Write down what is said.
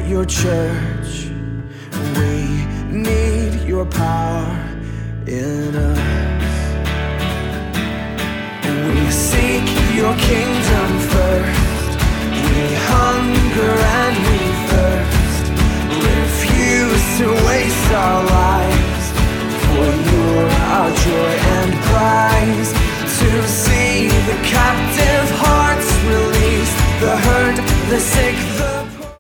your church. We need your power in us. We seek your kingdom.